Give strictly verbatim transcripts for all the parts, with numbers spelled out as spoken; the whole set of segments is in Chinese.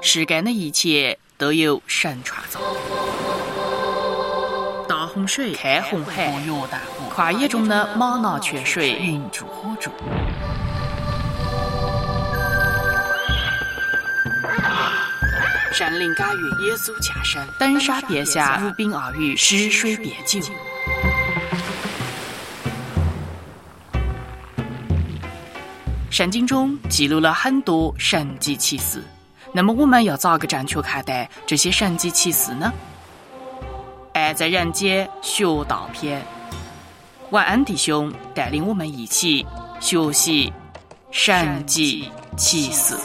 世间的一切都有神创造。大洪水开红海，约旦河跨越中的玛拿泉水，云柱火柱。山林感遇，耶稣降生，登山变下，无冰而雨，湿水变酒。圣经中记录了很多神迹奇事，那么我们要咋个正确看待这些神迹奇事呢？爱在人间学道篇，晚安弟兄带领我们一起学习神迹奇事。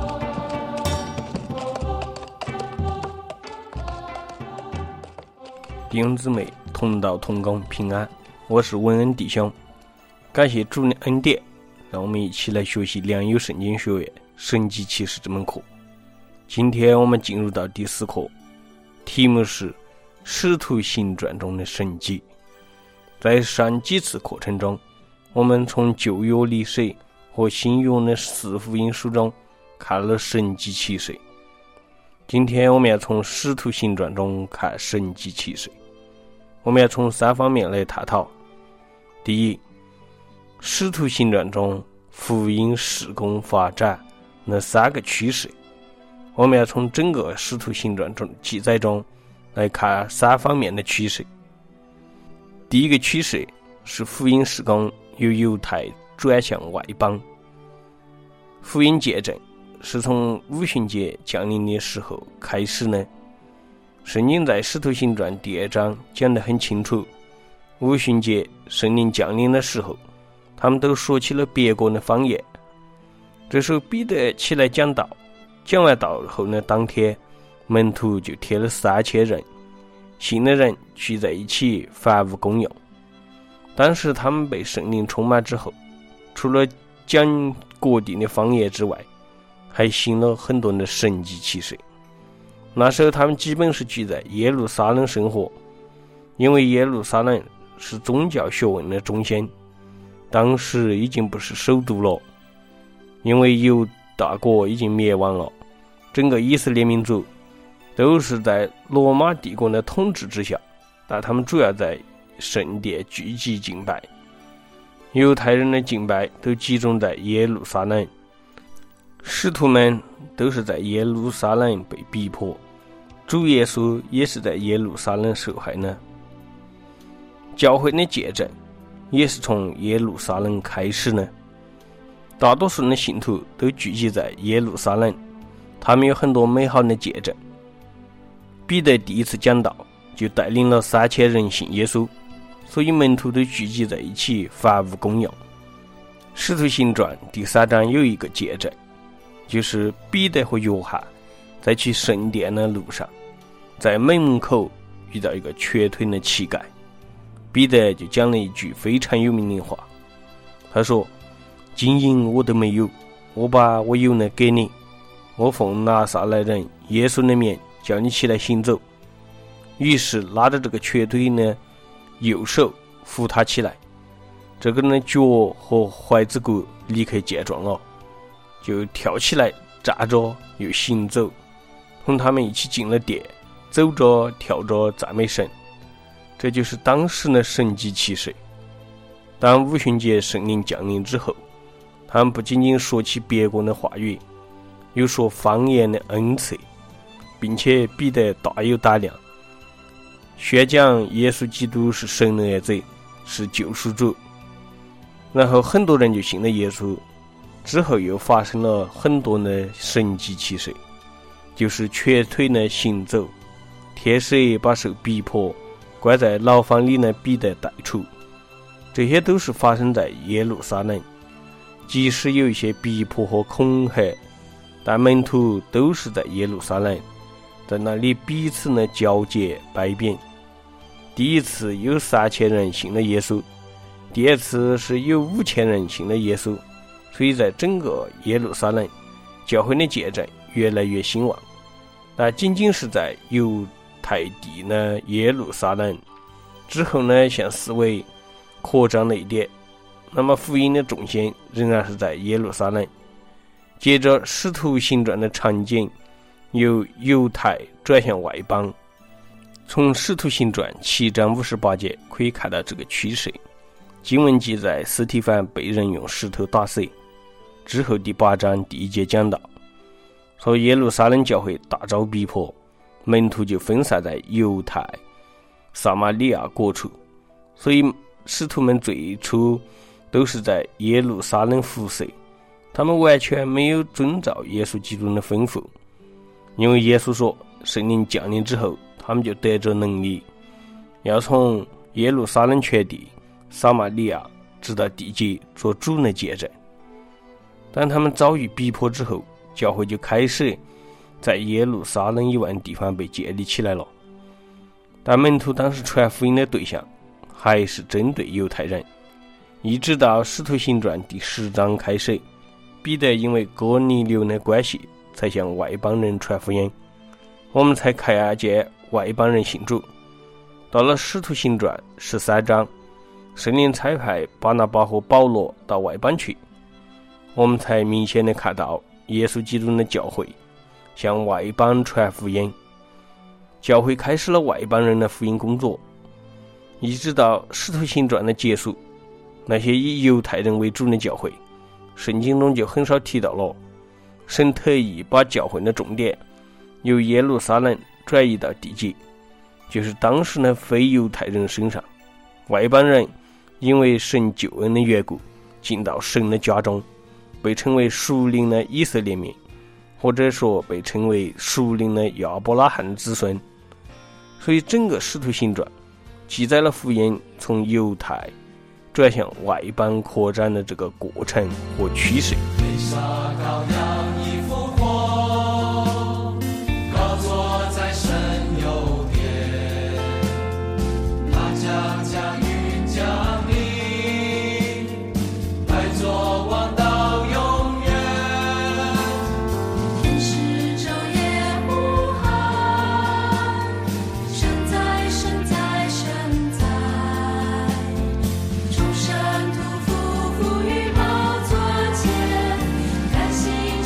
弟兄姊妹同道同工平安，我是文恩弟兄，感谢主的恩典，让我们一起来学习良友圣经学院神迹奇事这门课。今天我们进入到第四课，题目是使徒行传中的神迹。在上几次课程中，我们从旧约历史和新约的四福音书中看了神迹奇事。今天我们要从使徒行传中看神迹奇事。我们要从三方面来探讨。第一，使徒行传中福音事工发展那三个趋势。我们要从整个使徒行传中记载中来看三方面的趋势。第一个趋势是福音事工由犹太转向外邦。福音见证是从五旬节降临的时候开始呢。圣经在使徒行传第二章讲得很清楚，五旬节圣灵降临的时候，他们都说起了别国的方言。这时候彼得起来讲道，讲完道后呢，当天门徒就贴了三千人，信的人聚在一起，凡物公用。当时他们被圣灵充满之后，除了讲各地的方言之外，还行了很多的神迹奇事。那时候他们基本是聚在耶路撒冷生活，因为耶路撒冷是宗教学问的中心，当时已经不是首都了，因为犹大国已经灭亡了，整个以色列民族都是在罗马帝国的统治之下，但他们主要在圣殿聚集敬拜。犹太人的敬拜都集中在耶路撒冷，使徒们都是在耶路撒冷被逼迫，主耶稣也是在耶路撒冷受害呢。教会的见证也是从耶路撒冷开始呢。大多数的信徒都聚集在耶路撒冷，他们有很多美好的见证。彼得第一次讲道就带领了三千人信耶稣，所以门徒都聚集在一起，凡物公用。使徒行传第三章有一个见证，就是彼得和约翰在去圣殿的路上，在门口遇到一个瘸腿的乞丐，彼得就讲了一句非常有名的话，他说：金银我都没有，我把我有的给你，我奉拿撒勒人耶稣的名叫你起来行走。于是拉着这个瘸腿呢右手扶他起来，这个呢脚和踝子骨立刻健壮了，就跳起来站着又行走，同他们一起进了殿，走着跳着赞美神。这就是当时的神迹奇事。当五旬节圣灵降临之后，他们不仅仅说起别国的话语，又说方言的恩赐，并且彼得大有胆量，宣讲耶稣基督是神的儿子，是救赎主。然后很多人就信了耶稣，之后又发生了很多的神迹奇事，就是瘸腿的行走，天使把受逼迫关在牢房里的彼得带出，这些都是发生在耶路撒冷。即使有一些逼迫和恐吓，但门徒都是在耶路撒冷，在那里彼此的交接拜遍。第一次有三千人信了耶稣，第二次是有五千人信了耶稣，所以在整个耶路撒冷，教会的见证越来越兴旺。但仅仅是在犹太地呢耶路撒冷之后呢，向四围扩张了一点，那么福音的重心仍然是在耶路撒冷。接着使徒行传的场景由犹太转向外邦。从《使徒行传》七章五十八节可以看到这个趋势。经文记载，司提反被人用石头打死之后，第八章第一节讲到，说耶路撒冷教会大遭逼迫，门徒就分散在犹太、撒玛利亚各处，所以使徒们最初都是在耶路撒冷服侍，他们完全没有遵照耶稣基督的吩咐，因为耶稣说圣灵降临之后，他们就得着能力，要从耶路撒冷全地、撒玛利亚直到地极做主的见证。当他们遭遇逼迫之后，教会就开始在耶路撒冷以外的地方被建立起来了。但门徒当时传福音的对象还是针对犹太人，一直到使徒行传第十章开始，彼得因为哥尼流的关系才向外邦人传福音，我们才看见外邦人信主。到了使徒行传十三章，圣灵差派巴拿巴和保罗到外邦去，我们才明显的看到耶稣基督的教会向外邦传福音，教会开始了外邦人的福音工作，一直到使徒行传的结束。那些以犹太人为主的教会，圣经中就很少提到了。神特意把教会的重点由耶路撒冷转移到地极，就是当时的非犹太人身上。外邦人因为神救恩的缘故，进到神的家中，被称为属灵的以色列民，或者说被称为属灵的亚伯拉罕子孙。所以整个使徒行传记载了福音从犹太转向外邦扩展的这个过程和趋势。 被杀羔羊已复活，高坐在神右边，他将将云降临，来做王到永远。 天使昼夜呼喊，神在，神在，神在，众圣徒匍匐于宝座前，甘心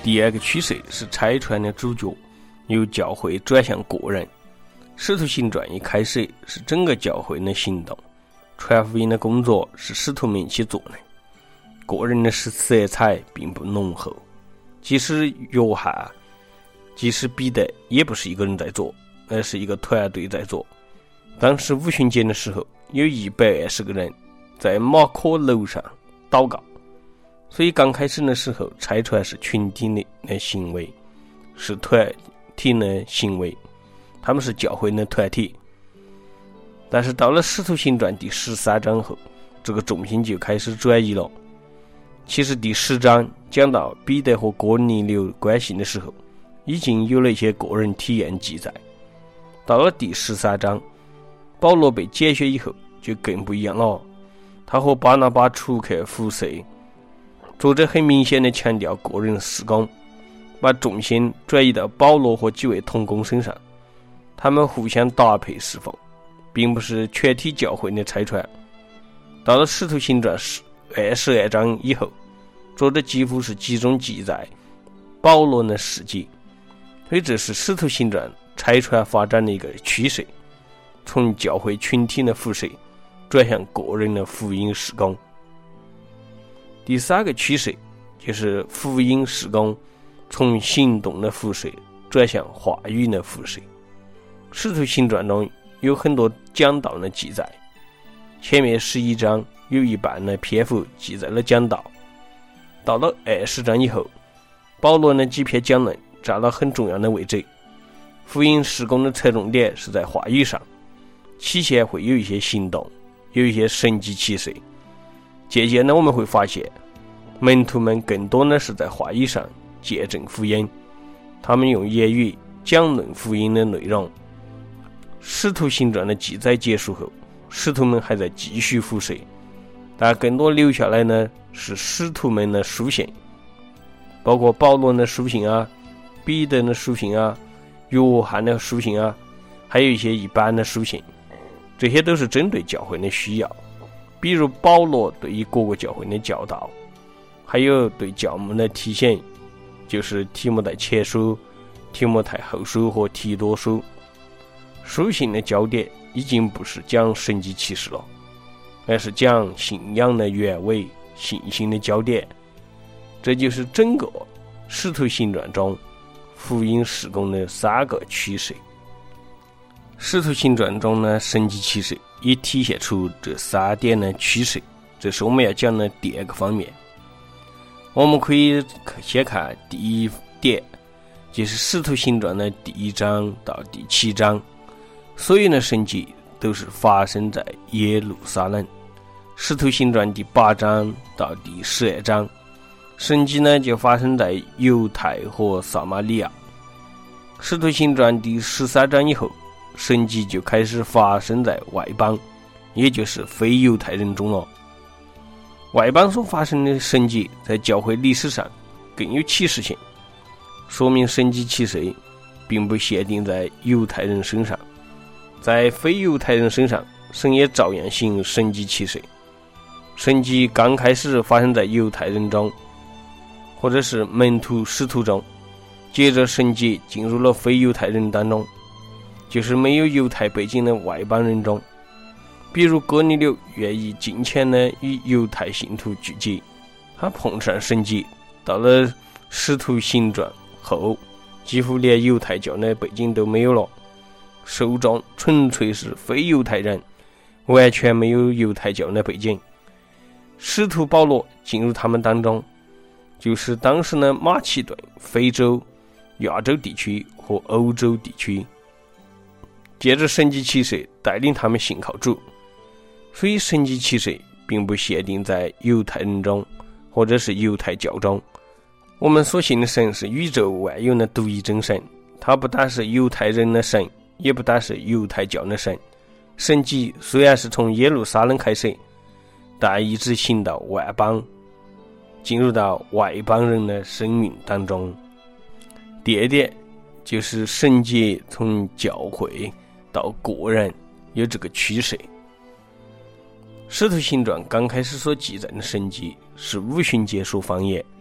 第二个趋势是拆穿的主角由教会转向个人。使徒行传一开始是整个教会的行动，传福音的工作是使徒们一起做的，个人的色彩并不浓厚。即使约翰，即使彼得也不是一个人在做，而是一个团队在做。当时五旬节的时候，有一百二十个人在马可楼上祷告，所以刚开始的时候拆穿是群体的行为，是团体的行为，他们是教会的团体。但是到了使徒行传第十三章后，这个重心就开始转移了。其实第十章讲到彼得和哥尼流关系的时候，已经有了一些个人体验记载。到了第十三章，保罗被拣选以后就更不一样了，他和巴拿巴出去辐射，作者很明显的强调个人事工，把重心转移到保罗和几位同工身上，他们互相搭配侍奉，并不是全体教会的拆穿。到了使徒行传二十二章以后，作者几乎是集中记载保罗的事迹，所以这是使徒行传拆穿发展的一个趋势，从教会群体的辐射转向个人的福音事工。第三个趋势就是福音事工从行动的辐射转向话语的辐射。使徒行传中有很多讲道的记载，前面十一章有一半的篇幅记载了讲道，到了二十章以后，保罗的几篇讲论占了很重要的位置。福音事工的侧重点是在话语上，起先会有一些行动，有一些神迹奇事。渐渐的我们会发现，门徒们更多的是在话语上见证福音，他们用言语讲论福音的内容。使徒行传的记载结束后，使徒们还在继续辐射，但更多留下来呢是使徒们的书信，包括保罗的书信啊，彼得的书信啊，约翰的书信啊，还有一些一般的书信，这些都是针对教会的需要，比如保罗对于各个教会的教导，还有对教牧的提醒，就是提摩太前书、提摩太后书和提多书。书信的焦点已经不是讲神迹奇事了，而是讲信仰的原委、信心的焦点。这就是整个使徒行传中福音事工的三个趋势。使徒行传中呢，神迹奇事也体现出这三点的趋势，这是我们要讲的第二个方面。我们可以先看第一点，就是使徒行传的第一章到第七章，所有的神迹都是发生在耶路撒冷。使徒行传第八章到第十二章，神迹呢就发生在犹太和撒玛利亚。使徒行传第十三章以后，神迹就开始发生在外邦，也就是非犹太人中了。外邦所发生的神迹在教会历史上更有启示性，说明神迹奇事并不限定在犹太人身上，在非犹太人身上，神也照样行神迹奇事。神迹刚开始发生在犹太人中，或者是门徒使徒中，接着神迹进入了非犹太人当中，就是没有犹太背景的外邦人中。比如哥尼流愿意进前呢与犹太信徒聚集，他碰上神迹，到了使徒行传后，几乎连犹太教的背景都没有了，受众纯粹是非犹太人，完全没有犹太教的背景。使徒保罗进入他们当中，就是当时的马其顿、非洲、亚洲地区和欧洲地区，借着神迹奇事带领他们信靠主。所以神迹奇事并不限定在犹太人中或者是犹太教中。我们所信的神是宇宙万有的独一真神，他不单是犹太人的神，也不单是犹太教的神。神迹虽然是从耶路撒冷开始，但一直行到外邦，进入到外邦人的生命当中。第二点就是神迹从教会到个人有这个趋势。使徒行传刚开始所记载的神迹是五旬节说方言，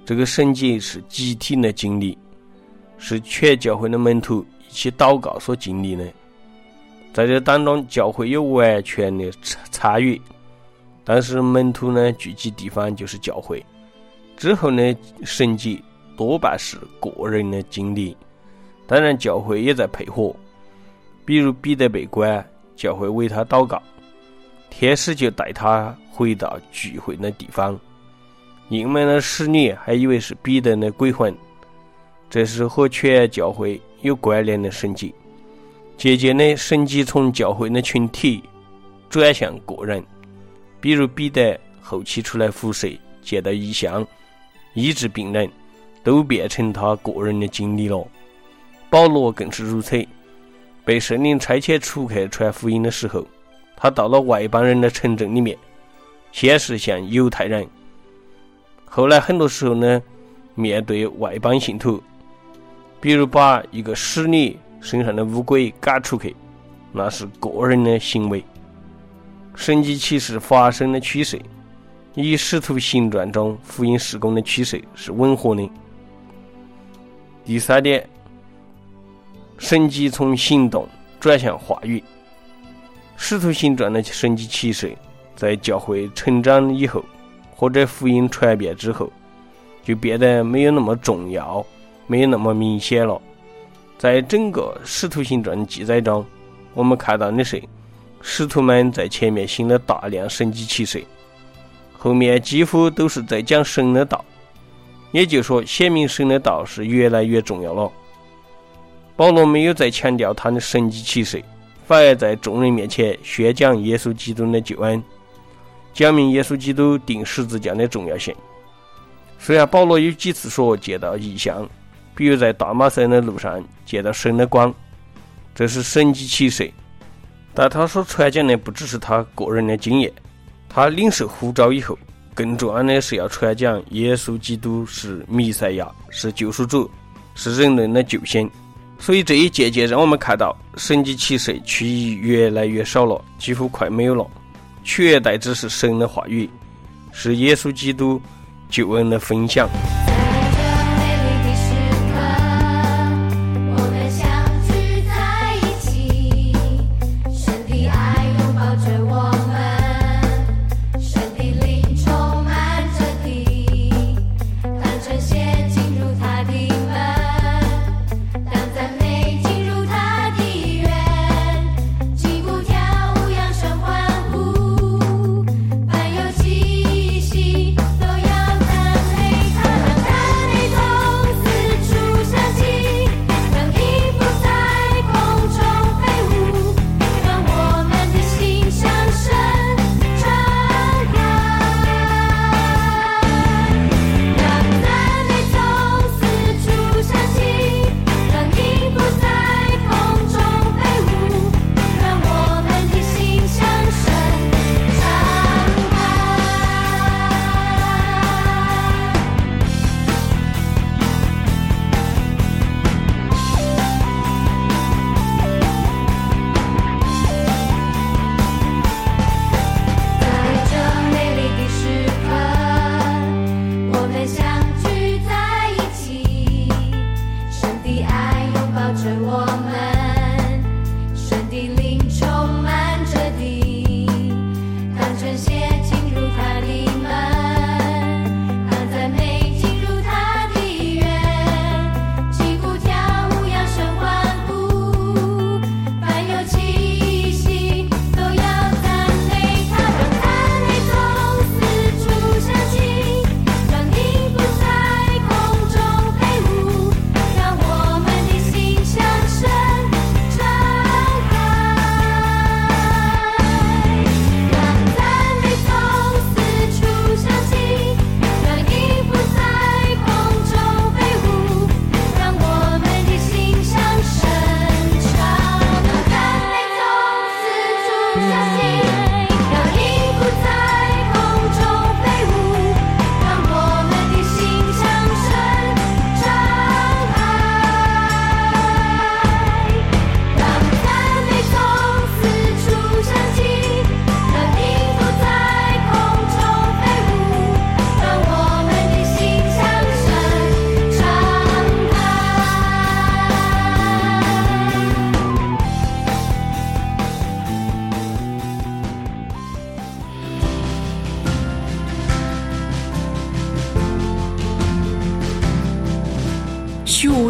这个神迹是集体的经历，是全教会的门徒一起祷告所经历的。在这当中，教会有完全的参与，但是门徒呢聚集地方就是教会。之后呢，神迹多半是个人的经历，当然教会也在配合。比如彼得被关，教会为他祷告，天使就带他回到聚会的地方。因为呢，使女还以为是彼得的鬼魂，这是和全教会有关联的神迹。渐渐的，神迹从教会的群体转向个人，比如彼得后期出来辐射，见到异象，医治病人，都变成他个人的经历了。保罗更是如此，被圣灵差遣出去传福音的时候，他到了外邦人的城镇里面，先是向犹太人，后来很多时候呢，面对外邦信徒，比如把一个使女身上的污鬼赶出去，那是个人的行为。神迹奇事发生的趋势与使徒行传中福音事工的趋势是吻合的。第三点，神迹从行动转向话语。使徒行传的神迹奇事在教会成长以后，或者福音传遍之后，就变得没有那么重要，没有那么明显了。在整个使徒行传记载中，我们看到的是使徒们在前面行了大量神迹奇事，后面几乎都是在讲神的道，也就是说显明神的道是越来越重要了。保罗没有再强调他的神迹奇事，反而在众人面前宣讲耶稣基督的救恩，讲明耶稣基督钉十字架的重要性。虽然保罗有几次说见到异象，比如在大马色的路上见到神的光，这是神迹奇事，但他所传讲的不只是他个人的经验，他领受呼召以后，更重要的是要传讲耶稣基督是弥赛亚，是救赎主，是人类的救星。所以这一渐渐让我们看到神迹奇事趋于越来越少了，几乎快没有了，取而代之是神的话语，是耶稣基督救恩的分享。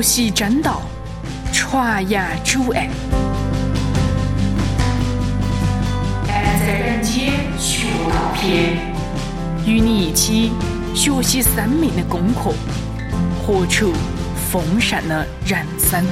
习正道，传扬主爱。爱在人间学道篇，与你一起学习生命的功课，活出丰盛的人生。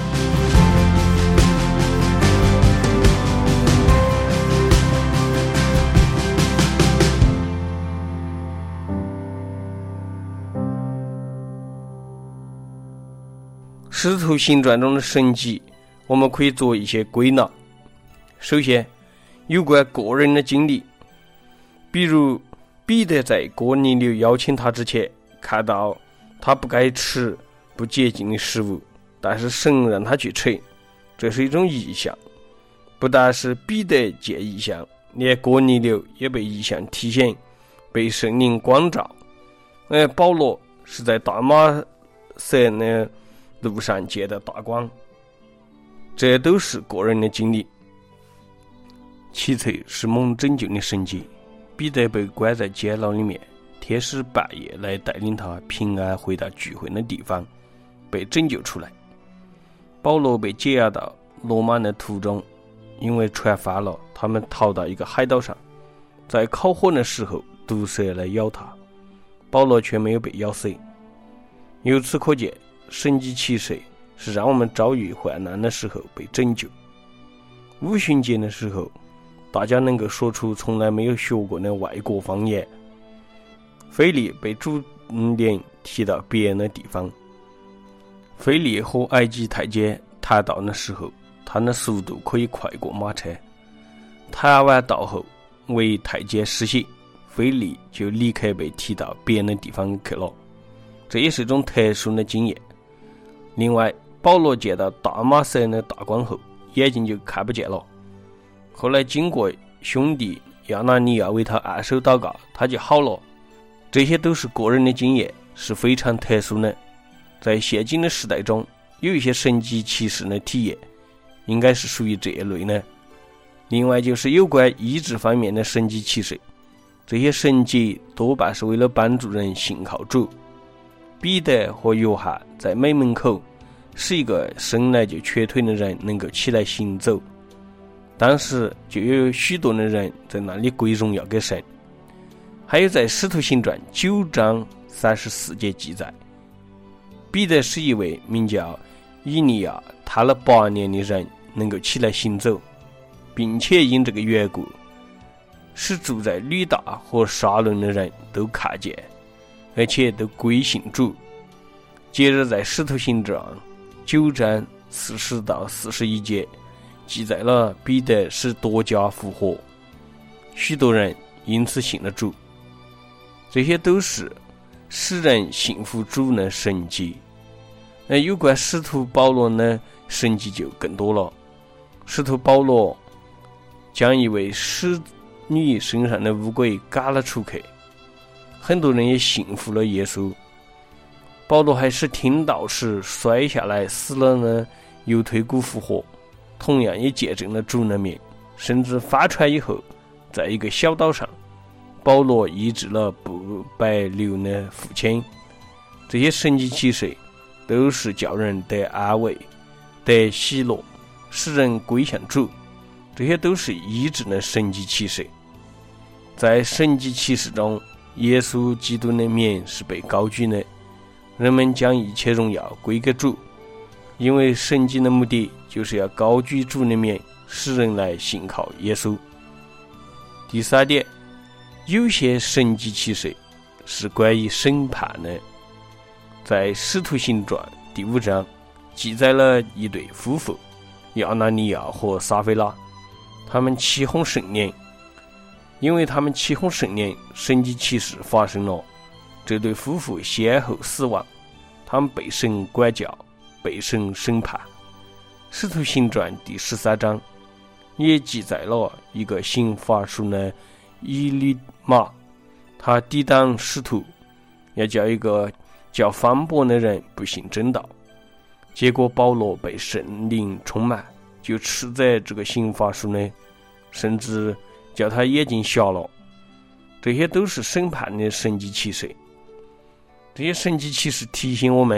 使徒行传中的神迹，我们可以做一些归纳。首先，有关个人的经历，比如彼得在哥尼流邀请他之前，看到他不该吃不洁净的食物，但是神让他去吃，这是一种异象。不但是彼得见异象，连哥尼流也被异象提醒，被圣灵光照。而保罗是在大马色的路上见到大光，这都是个人的经历。其次是蒙拯救的神迹，彼得被关在监牢里面，天使半夜来带领他平安回到聚会的地方，被拯救出来。保罗被解押到罗马的途中，因为船翻了，他们逃到一个海岛上，在烤火的时候毒蛇来咬他，保罗却没有被咬死。由此可见，神迹奇事是让我们遭遇患难的时候被拯救。五旬节的时候，大家能够说出从来没有学过的外国方言。腓力被主领提到别人的地方。腓力和埃及太监谈道的时候，他的速度可以快过马车。谈完道后，为太监施洗，腓力就立刻被提到别人的地方去了。这也是一种特殊的经验。另外，保罗见到大马色的大光后，眼睛就看不见了。后来经过兄弟亚拿尼亚为他按手祷告，他就好了。这些都是个人的经验，是非常特殊的。在现今的时代中，有一些神迹奇事的体验，应该是属于这一类的。另外就是有关医治方面的神迹奇事，这些神迹多半是为了帮助人信靠主。彼得和约翰在美门口使一个生来就瘸腿的人能够起来行走，当时就有许多的人在那里归荣耀给神。还有在使徒行传九章三十四节记载，彼得是一位名叫以利亚瘫了八年的人能够起来行走，并且因这个缘故使住在吕大和沙伦的人都看见，而且都归信主。接着在使徒行传九章四十到四十一节记载了彼得使多家复活，许多人因此信了主。这些都是使人信服主的神迹。而有关使徒保罗的神迹就更多了。使徒保罗将一位使女身上的污鬼赶了出去，很多人也信服了耶稣。保罗还是听到时摔下来死了呢，又推骨复活，同样也见证了主的名。甚至帆船以后，在一个小岛上，保罗医治了不白流的父亲。这些神迹奇事都是叫人得安慰、得喜乐，使人归向主。这些都是医治的神迹奇事。在神迹奇事中，耶稣基督的名是被高举的，人们将一切荣耀归给主，因为神迹的目的就是要高举主的名，使人来信靠耶稣。第三点，有些神迹奇事是关于审判的。在使徒行传第五章记载了一对夫妇亚拿尼亚和撒非拉，他们起哄圣灵，因为他们起哄圣灵，神迹奇事发生了。这对夫妇先后死亡，他们被神管教，被神审判。使徒行传第十三章也记载了一个行法术的以利马，他抵挡使徒，要叫一个叫方伯的人不信真道。结果保罗被圣灵充满，就斥责这个行法术的，甚至叫他眼睛瞎了。这些都是审判的神迹奇事。这些神迹奇事提醒我们，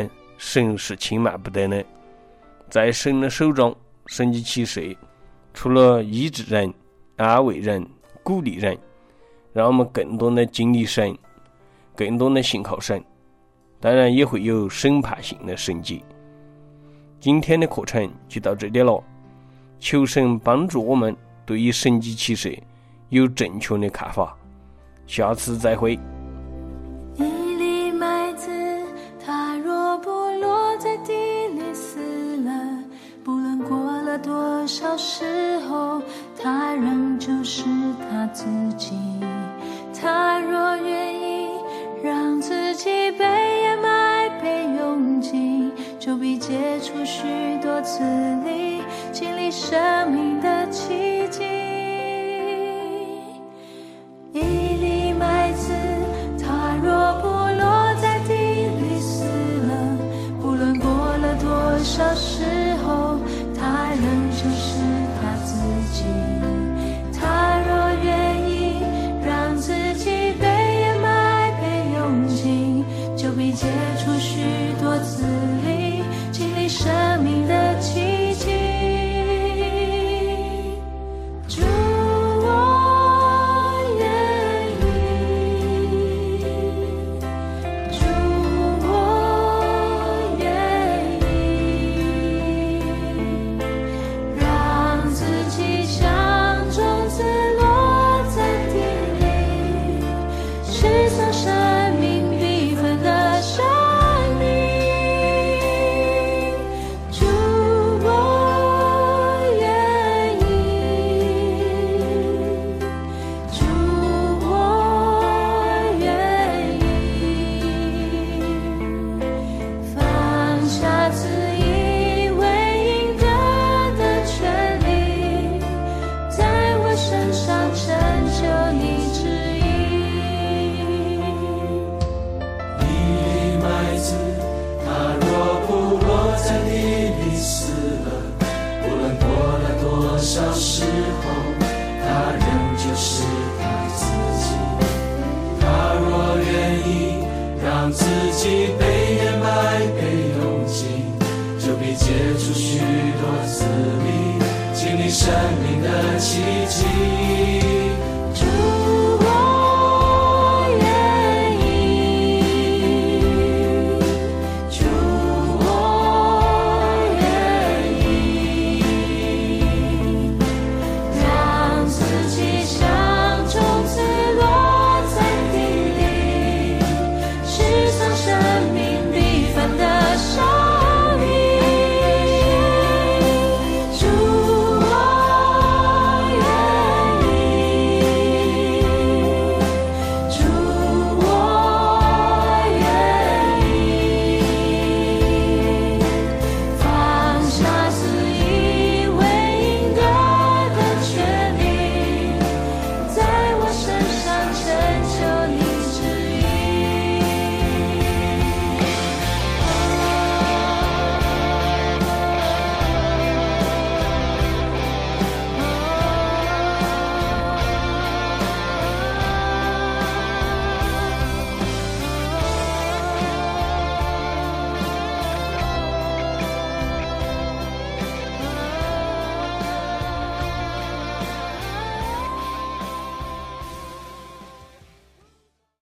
神是轻慢不得的。在神的手中，神迹奇事除了医治人、安慰人、鼓励人，让我们更多的经历神，更多的信靠神，当然也会有审判性的神迹。今天的课程就到这里了，求神帮助我们对于神迹奇事有正确的看法。下次再会。 一粒麦子，它若不落在地里死了，不论过了多少时候，它仍旧是它自己。它若愿意让自己被掩埋、被拥挤，就必结出许多子粒，经历生命的奇迹。一粒麦子，它若不落在地里死了，不论过了多少时候，它仍旧是它自己。它若愿意让自己被掩埋、被拥挤，就必结出许多子粒，经历生命的奇迹。主，我愿意，主，我愿意，让自己像种子落在地里，释放生命缤纷的生命。主，我愿意，主，我愿意，放下自以为应得的权利，在我身上成就你旨意。 一粒麦子，它若不落在地里死了，不论过了多少时候，它仍旧是它自己。它若愿意让自己被掩埋、被拥挤，就必结出许多子粒，经历生命的奇迹。